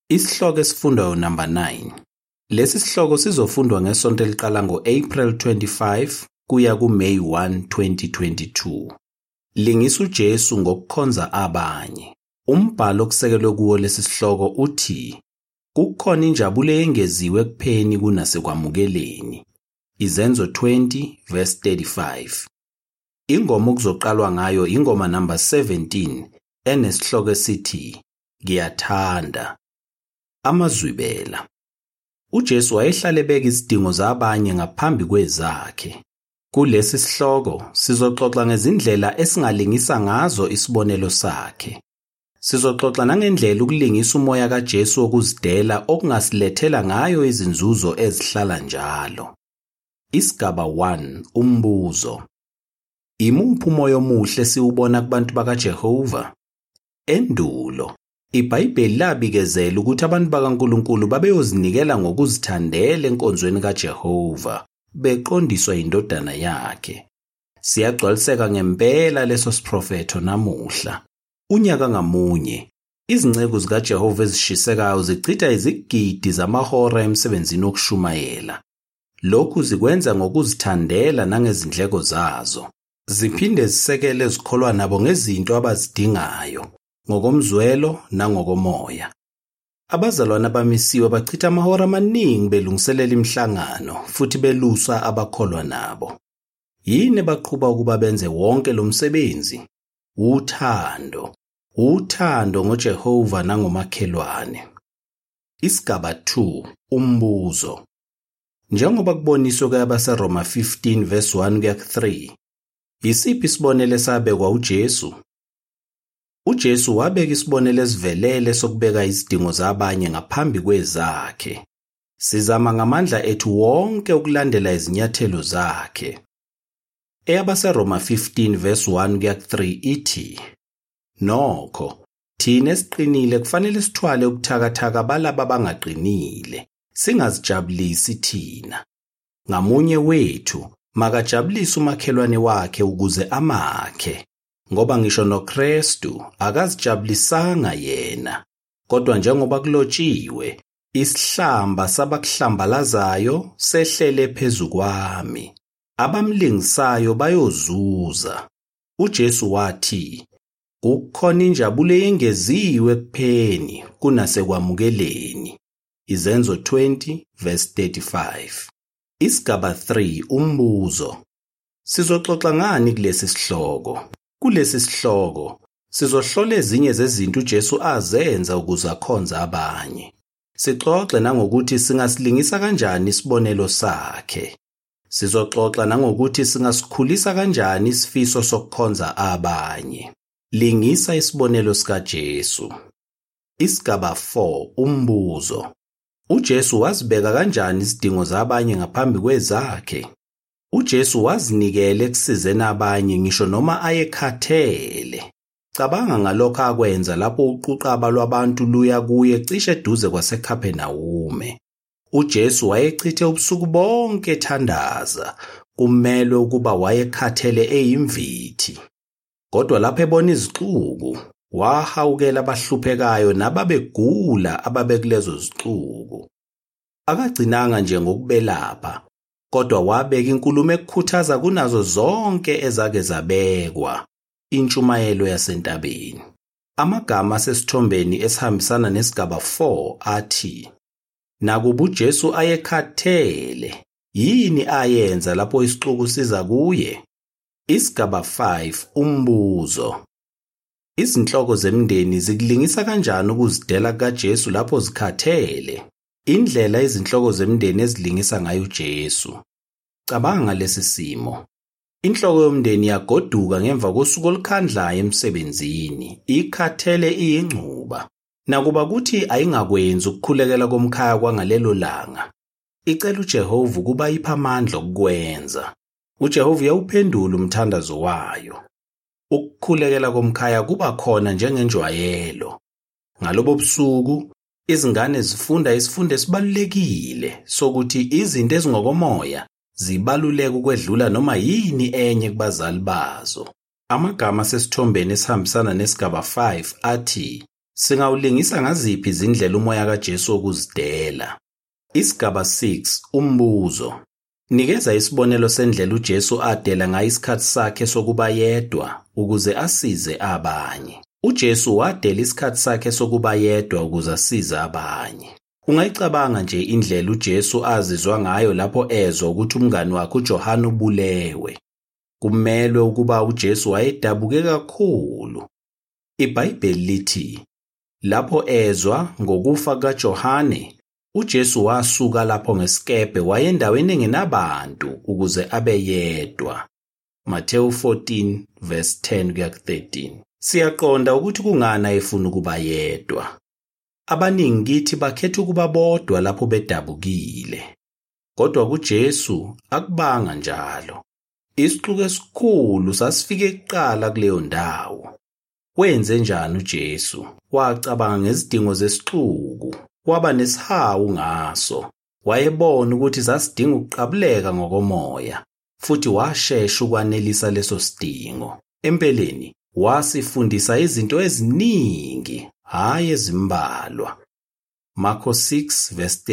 Isihloko esifundwayo number 9. Lesi sihloko sizofundwa ngesonto eliqala ngo-April 25 kuya kuMay 1, 2022. Lingisa uJesu ngokukhonza abanye. Umbhalo okusekelwe kuwo lesi sihloko uthi, kukhona injabulo eyengeziwe ekupheni kunasekwamukeleni. Izenzo 20 verse 35. Ingoma okuzoqalwa ngayo ingoma number 17 enesihloko esithi, Ngiyathanda. Amazwibela. uJesu wayehlala ebeka izidingo zabanye ngaphambi kwezakhe. Kulesi sihloko sizoxoxa ngezindlela esingalingisa ngazo isibonelo sakhe. Sizoxoxa nangendlela ukulingisa umoya kaJesu wokuzidela okungasilethela ngayo izinzuzo ezihlala njalo. Isigaba 1. Umbuzo. Imuphi umoya omuhle siwubona kubantu bakaJehova? Endulo, iBhayibheli labikezela ukuthi abantu bakaNkulunkulu babeyozinikela ngokuzithandela enkonzweni kaJehova, beqondiswa indodana yakhe. Siyagcwaliseka ngempela leso siprofetho namuhla. Unyaka ngamunye, izinceku zikaJehova ezishisekayo zichitha izigidi zamahora emsebenzini wokushumayela. Lokhu zikwenza ngokuzithandela nangezindleko zazo. Ziphinde zisekele ezikholwa nabo ngezinto abazidingayo, ngokomzwelo nangokomoya. Abazalwane abamisiwe bachitha amahora amaningi belungiselela imihlangano futhi belusa abakholwa nabo. Yini baqhuba ukuba benze wonke lo msebenzi? Uthando. Uthando ngoJehova nangomakhelwane. Isigaba 2. Umbuzo. Njengoba kuboniswe kwabaseRoma 15 verse 1 kuya 3. Isiphi isibonelo esabekwa uJesu? uJesu wabeka isibonelo esivelele sokubeka izidingo zabanye ngaphambi kwezakhe. Sizama ngamandla ethu wonke ukulandela izinyathelo zakhe. EyabaseRoma 15 verse 1 kuya 3 ithi, Nokho, thina esiqinile kufanele sithwale ubuthakathaka balabo abangaqinile, singazijabulisi thina. Ngamunye wethu makajabulise umakhelwane wakhe ukuze amakhe. Ngoba ngisho noKristu akazijabulisanga yena, kodwa njengoba kulotshiwe, isihlamba sabakuhlambalazayo sehlele phezu kwami. Abamlingisayo bayozuza. uJesu wathi, kukhona injabulo eyengeziwe ekupheni kunasekwamukeleni. Izenzo 20 verse 35. Isigaba 3. Umbuzo. Sizoxoxa ngani kulesi sihloko? Kulesi sihloko sizohlola ezinye zezinto uJesu azenza ukuze akhonze abanye. Sixoxe nangokuthi singasilingisa kanjani isibonelo sakhe. Sizoxoxa nangokuthi singasikhulisa kanjani isifiso sokukhonza abanye. Lingisa isibonelo sikaJesu. Isigaba 4. Umbuzo. uJesu wazibeka kanjani izidingo zabanye ngaphambi kwezakhe? uJesu wazinikela ekusizeni abanye ngisho noma ayekhathele. Cabanga ngalokho akwenza lapho uquqaba lwabantu luya kuye cishe eduze kwaseKhaphenawume. uJesu wayechithe ubusuku bonke ethandaza, kumelwe ukuba wayekhathele eyimvithi. Kodwa lapho ebona izixuku, wahawukela abahluphekayo nababegula ababekulezo zixuku. Akagcinanga nje ngokubelapha, kodwa wabeka inkulumo ekukhuthaza kunazo zonke ezake zabekwa, intshumayelo yasentabeni. Amagama asesithombeni esihambisana nesigaba 4 athi, nakuba uJesu ayekhathele, yini ayenza lapho isixuku siza kuye? Isigaba 5. Umbuzo. Izinhloko zemndeni zikulingisa kanjani ukuzidela kukaJesu lapho zikhathele? Indlela izinhloko zemndeni ezilingisa ngayo uJesu. Cabanga lesi simo. Inhloko yomndeni yagoduka ngemva kosuku olukhandlayo emsebenzini, ikhathele iyingcuba. Nakuba kuthi ayingakwenzi ukukhulekela komkhaya kwangalelo langa, icela uJehova ukuba ipha amandla okukwenza. uJehova uyawuphendula umthandazo wayo. Ukukhulekela komkhaya kuba khona njengenjwayelo. Ngalobo busuku, izingane zifunda isifundo esibalulekile sokuthi izinto ezingokomoya zibaluleke ukwedlula noma yini enye kubazali bazo. Amagama asesithombeni esihambisana nesigaba 5 athi, Singawulingisa ngaziphi izindlela umoya kaJesu wokuzidela? Isigaba 6, umbuzo. Nikeza isibonelo sendlela uJesu adela ngayo isikhathi sakhe sokuba yedwa ukuze asize abanye. uJesu wadela isikhathi sakhe sokuba yedwa ukuze asize abanye. Ungayicabanga nje indlela uJesu azizwa ngayo lapho ezwa ukuthi umngani wakhe uJohane ubulewe. Kumelwe ukuba uJesu wayedabuke kakhulu. IBhayibheli lithi, lapho ezwa ngokufa kaJohane, uJesu wasuka lapho ngesikebhe waya endaweni engenabantu ukuze abe yedwa. Mateyu 14 verse 10 kuya 13. Siyaqonda ukuthi kungani efuna ukuba yedwa. Abaningi kithi bakhetha ukuba bodwa lapho bedabukile. Kodwa kuJesu akubanga njalo. Isixuku esikhulu sasifike kuqala kuleyo ndawo. Wenze njani uJesu? Wacabanga ngezidingo zesixuku. Waba nesihawu ngaso. Wayebona ukuthi sasidinga ukuqabuleka ngokomoya, futhi washesha ukwanelisa leso sidingo. Empeleni, wasifundisa izinto eziningi, hayi ezimbalwa. Marko 6 verse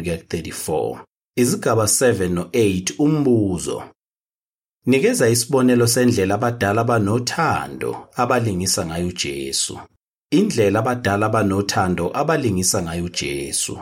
31-34. Izigaba 7 no-8 umbuzo. Nikeza isibonelo sendlela abadala abanothando abalingisa ngayo uJesu. Indlela abadala abanothando abalingisa ngayo uJesu.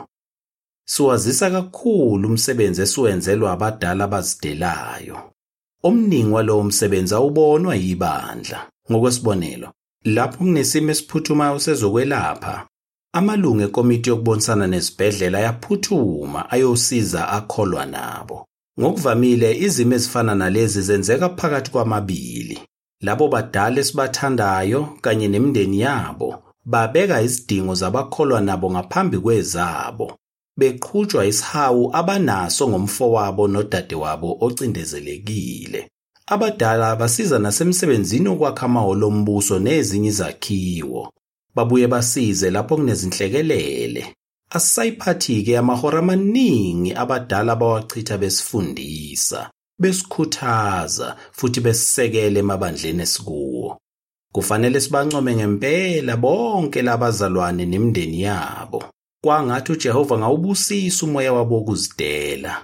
Siwazisa kakhulu umsebenzi esiwenzelwa abadala abazidelayo. Omningi walowo msebenzi awubonwa yibandla. Ngokwesibonelo, lapho kunesimo esiphuthumayo sezokwelapha, amalungu ekomiti yokubonisana nezibhedlela ayaphuthuma ayosiza akholwa nabo. Ngokuvamile izimo ezifana nalezi zenzeka phakathi kwamabili. Labo badala esibathandayo kanye nemindeni yabo babeka izidingo zabakholwa nabo ngaphambi kwezabo, beqhutshwa isihawu abanaso ngomfowabo nodadewabo ocindezelekile. Abadala basiza nasemsebenzini wokwakha amahholo ombuso nezinye izakhiwo. Babuye basize lapho kunezinhlekelele. Asisayiphathi-ke amahora amaningi abadala bawachitha besifundisa, besikhuthaza futhi besisekele emabandleni esikuwo. Kufanele sibancome ngempela bonke labazalwane nemindeni yabo. Kwangathi uJehova ngawubusisa umoya wabo wokuzidela.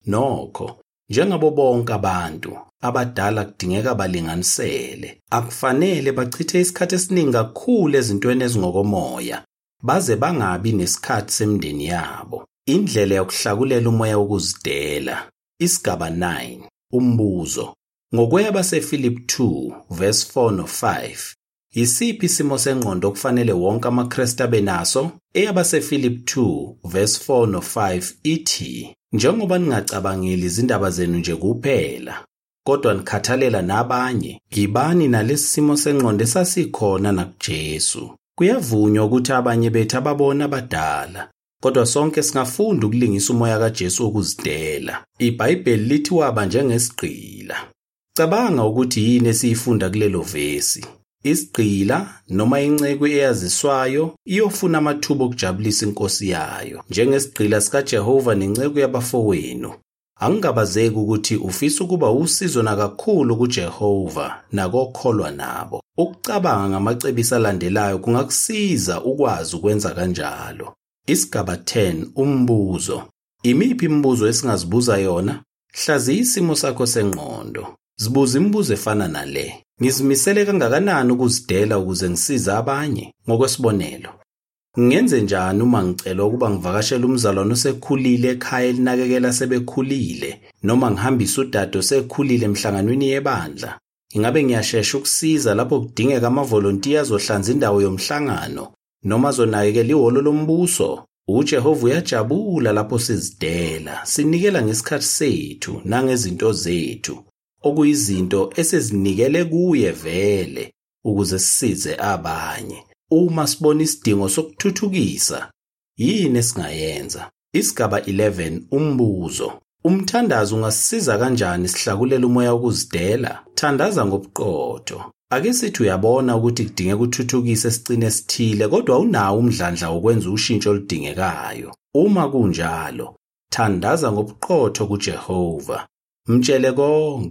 Nokho, njengabo bonke abantu, abadala kudingeka balinganisele. Akufanele bachithe isikhathi esiningi kakhulu ezintweni ezingokomoya, baze bangabi nesikhathi semindeni yabo. Indlela yokuhlakulela umoya wokuzidela. Isigaba 9, umbuzo. Ngokweyabasefilipi 2 verse 4 no-5, yisiphi isimo sengqondo okufanele wonke amaKristu abe naso? Eyabasefilipi 2 verse 4 no-5 ithi, njengoba ningacabangeli izindaba zenu nje kuphela, kodwa nikhathalela nabanye, gibani nalesi simo sengqondo esasikhona nakuJesu. Kuyavunywa ukuthi abanye bethu ababona abadala, kodwa sonke singafunda ukulingisa umoya kaJesu wokuzidela. IBhayibheli lithi waba njengesigqila. Cabanga ukuthi yini esiyifunda kulelo vesi. Isigqila noma inceku eyaziswayo iyofuna amathuba okujabulisa inkosi yayo, njengesigqila sikaJehova nenceku yabafowenu. Angingabazeki ukuthi ufisa ukuba usizo nakakhulu kuJehova nakokholwa nabo. Ukucabanga ngamacebiso alandelayo kungakusiza ukwazi ukwenza kanjalo. Isigaba 10, umbuzo. Imiphi imibuzo esingazibuza yona? Hlaziya isimo sakho sengqondo. Zibuza imibuzo efana nale. Ngizimisele kangakanani ukuzidela ukuze ngisize abanye? Ngokwesibonelo, ngenze njani uma ngicela ukuba ngivakashele umzalwane osekhulile ekhaya elinakekela sebekhulile, noma ngihambise udade osekhulile emhlanganweni yebandla? Ingabe ngiyashesha ukusiza lapho kudingeka amavolontiya azohlanza indawo yomhlangano noma azonakekela ihholo lombuso? uJehova uyajabula lapho sizidela, sinikela ngesikhathi sethu nangezinto zethu, okuyizinto esizinikele kuye vele ukuze sisize abanye. Uma sibona isidingo sokuthuthukisa, yini esingayenza? Isigaba 11, umbuzo. Umthandazo ungasisiza kanjani sihlakulela umoya wokuzidela? Thandaza ngobuqotho. Ake sithi uyabona ukuthi kudingeka ukuthuthukisa esicine esithile kodwa unawo umdlandla wokwenza ushintsho oludingekayo. Uma kunjalo, thandaza ngobuqotho kuJehova. Mtshele konke,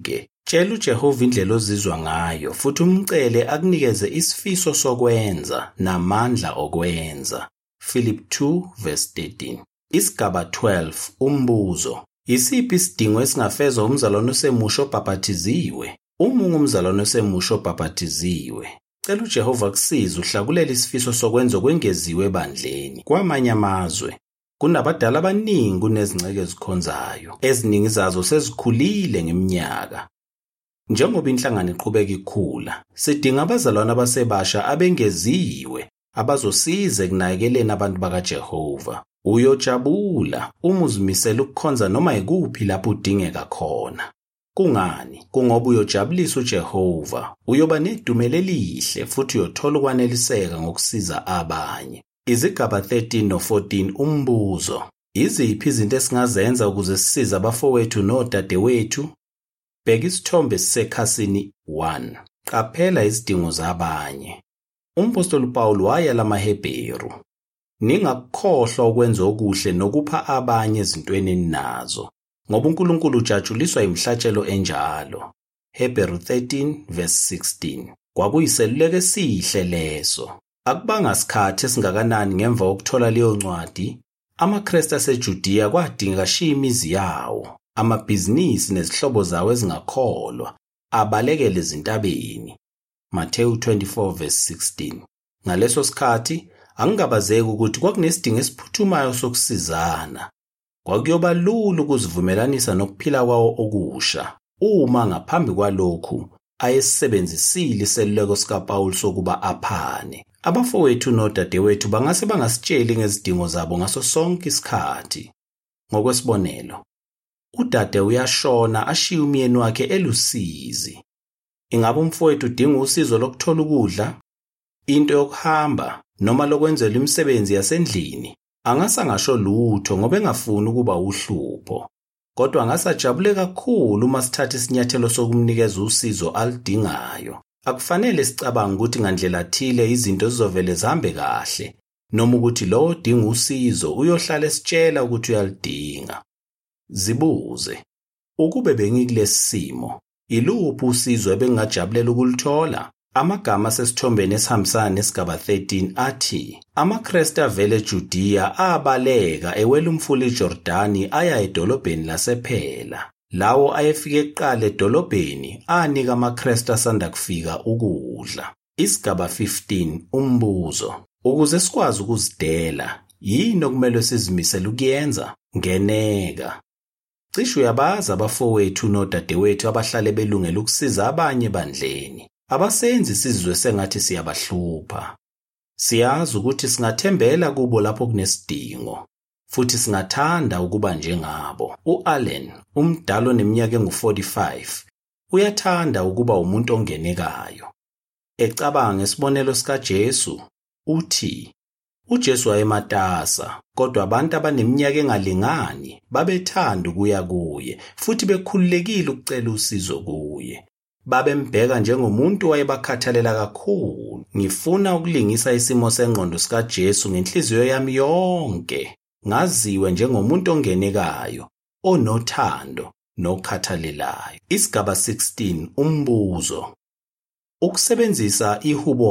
Tshela uJehova indlela ozizwa ngayo futhi umcele akunikeze isifiso sokwenza namandla okwenza. Philip 2:13. Isigaba 12. Umbuzo. Isiphi isidingo esingafezwa umzalwane osemusha obhaphathiziwe? Uma ungumzalwane osemusha obhaphathiziwe, cela uJehova akusize uhlakulele isifiso sokwenza okwengeziwe ebandleni. Kwamanye amazwe, kunabadala abaningi kunezinceke ezikhonzayo. Eziningi zazo sezikhulile ngeminyaka. Njengoba inhlangano iqhubeka ikhula, sidinga abazalwane abasebasha abengeziwe abazosiza ekunakekeleni abantu bakaJehova. Uyojabula uma uzimisela ukukhonza noma yikuphi lapho udingeka khona. Kungani? Kungoba uyojabulisa uJehova, uyoba nedumela elihle futhi uyothola ukwaneliseka ngokusiza abanye. Izigaba 13 no-14. Umbuzo. Iziphi izinto esingazenza ukuze sisize abafowethu nodadewethu? Bheka isithombe esisekhasini 1. Qaphela izidingo zabanye. Umpostoli uPawulu waya lamaHebheru. Ningakukhohlwa ukwenza okuhle nokupha abanye ezintweni eninazo, ngoba uNkulunkulu ujatshuliswa imihlatshelo enjalo. Hebheru 13:16. Kwakuyiseluleko esihle leso. Akubanga isikhathi esingakanani ngemva kokuthola leyo ncwadi, amaKristu aseJudiya kwadingeka ashiye imizi yawo, amabhizinisi nezihlobo zawo ezingakholwa, abalekele ezintabeni. Mateyu 24:16. Ngaleso sikhathi angingabazeki ukuthi kwakunesidingo esiphuthumayo sokusizana. Kwakuyoba lula ukuzivumelanisa nokuphila kwawo okusha uma ngaphambi kwalokhu ayesisebenzisile iseluleko sikaPawulu sokuba aphane. Abafowethu nodadewethu bangase bangasitsheli ngezidingo zabo ngaso sonke isikhathi. Ngokwesibonelo, udade uyashona ashiye umyeni wakhe elusizi. Ingabe umfowethu udinga usizo lokuthola ukudla, into yokuhamba noma lokwenzela imisebenzi yasendlini? Angase angasho lutho ngoba engafuni ukuba uhlupho. Kodwa angase ajabule kakhulu uma sithatha isinyathelo sokumnikeza usizo alidingayo. Akufanele sicabange ukuthi ngandlela thile izinto zizovele zihambe kahle, noma ukuthi lo odinga usizo uyohlala esitshela ukuthi uyalidinga. Zibuze, ukube bengikulesi simo, iluphi usizo ebengingajabulela ukulithola? Amagama asesithombeni esihambisana nesigaba 13 athi, amaKristu avele eJudiya abaleka ewela umfula iJordani aya edolobheni lasePhela. Lawo ayefike kuqala edolobheni anika amaKristu asanda kufika ukudla. Isigaba 15. Umbuzo. Ukuze sikwazi ukuzidela, yini okumele sizimisele ukuyenza? Ngeneka. Cishe uyabazi abafowethu nodadewethu abahlale belungela ukusiza abanye ebandleni. Abasenzi sizwe sengathi siyabahlupha. Siyazi ukuthi singathembela kubo lapho kunesidingo, futhi singathanda ukuba njengabo. U-Allen, umdala oneminyaka engu-45, uyathanda ukuba umuntu ongenekayo. Ecabanga ngesibonelo sikaJesu, uthi, uJesu wayematasa, kodwa abantu abaneminyaka engalingani babethanda ukuya kuye, futhi bekhululekile ukucela usizo kuye. Babembheka njengomuntu owayebakhathalela kakhulu. Ngifuna ukulingisa isimo sengqondo sikaJesu ngenhliziyo yami yonke, ngaziwe njengomuntu ongenekayo, onothando, nokhathalelayo. Isigaba 16. Umbuzo. Ukusebenzisa iHubo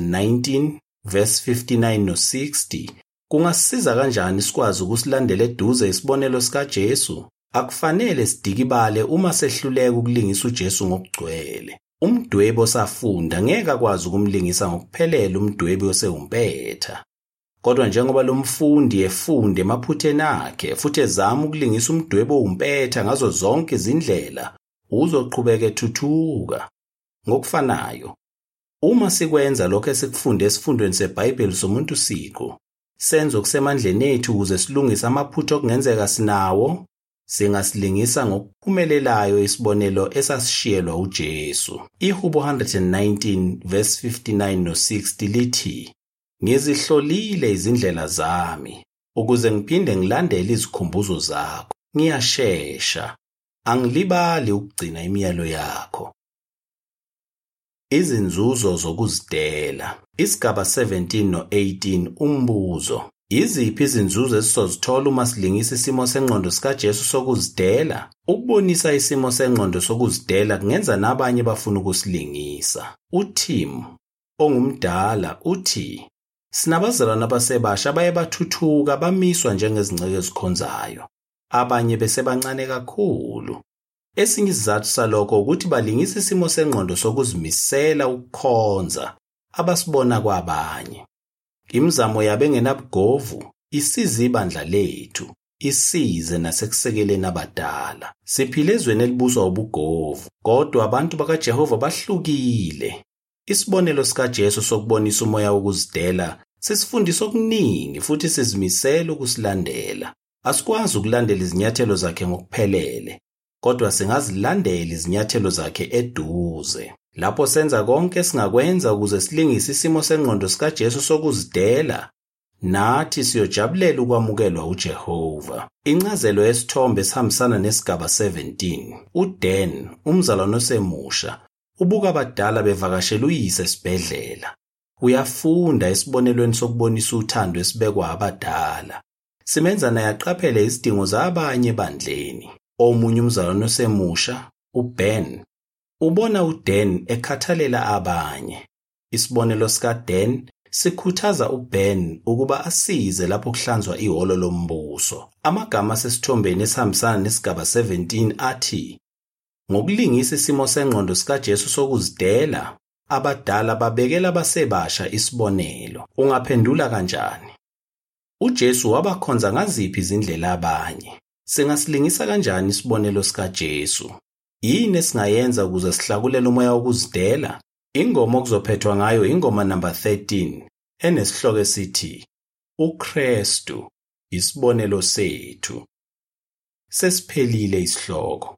119 verse 59 no-60 kungasiza kanjani sikwazi ukusilandela eduze isibonelo sikaJesu? Akufanele sidikibale uma sehluleka ukulingisa uJesu ngokugcwele. Umdwebi osafunda ngeke akwazi ukumlingisa ngokuphelele umdwebi osewumpetha. Kodwa njengoba lo mfundi efunda emaphutheni akhe futhi ezama ukulingisa umdwebi owumpetha ngazo zonke izindlela, uzoqhubeka ethuthuka. Ngokufanayo, uma sikwenza lokho esikufunde esifundweni seBhayibheli somuntu siqu, senze okusemandleni ethu ukuze silungise amaphutha okungenzeka sinawo, singasilingisa ngokuphumelelayo isibonelo esasishiyelwa uJesu. iHubo 119 verse 59 no-60 lithi, ngizihlolile izindlela zami ukuze ngiphinde ngilandele izikhumbuzo zakho. Ngiyashesha, angilibali ukugcina imiyalo yakho. Izinzuzo zokuzidela. Isigaba 17 no-18. Umbuzo. Iziphi izinzuzo esizozithola uma silingisa isimo sengqondo sikaJesu sokuzidela? Ukubonisa isimo sengqondo sokuzidela kungenza nabanye bafuna ukusilingisa. UTim, ongumdala, uthi, "Sinabazalwane abasebasha abaye bathuthuka bamiswa njengezinceke ezikhonzayo, abanye besebancane kakhulu. Esinye isizathu salokho ukuthi balingisa isimo sengqondo sokuzimisela ukukhonza abasibona kwabanye. Imizamo yabo engenabugovu isize ibandla lethu, isize nasekusekeleni abadala. Siphila ezweni elibuswa ubugovu, kodwa abantu bakaJehova bahlukile. Isibonelo sikaJesu sokubonisa umoya wokuzidela sisifundisa okuningi futhi sizimisela ukusilandela. Asikwazi ukulandela izinyathelo zakhe ngokuphelele, kodwa singazilandela izinyathelo zakhe eduze. Lapho senza konke esingakwenza ukuze silingise isimo sengqondo sikaJesu sokuzidela, nathi siyojabulela ukwamukelwa uJehova. Incazelo yesithombe esihambisana nesigaba 17. uDan, umzalwane osemusha, ubuka abadala bevakashela uyise esibhedlela. Uyafunda esibonelweni sokubonisa uthando esibekwa abadala. Simenza naye aqaphele izidingo zabanye ebandleni. Omunye umzalwane osemusha, uBen, ubona uDan ekhathalela abanye. Isibonelo sikaDan sikhuthaza uBen ukuba asize lapho kuhlanzwa ihholo lombuso. Amagama asesithombeni esihambisana nesigaba 17 athi, ngokulingisa isimo sengqondo sikaJesu sokuzidela, abadala babekela abasebasha isibonelo. Ungaphendula kanjani? UJesu wabakhonza ngaziphi izindlela abanye? Singasilingisa kanjani isibonelo sikaJesu? Yini esingayenza ukuze sihlakulele umoya wokuzidela? Ingoma okuzophethwa ngayo ingoma number 13 enesihloko esithi uKristu isibonelo sethu. Sesiphelile isihloko.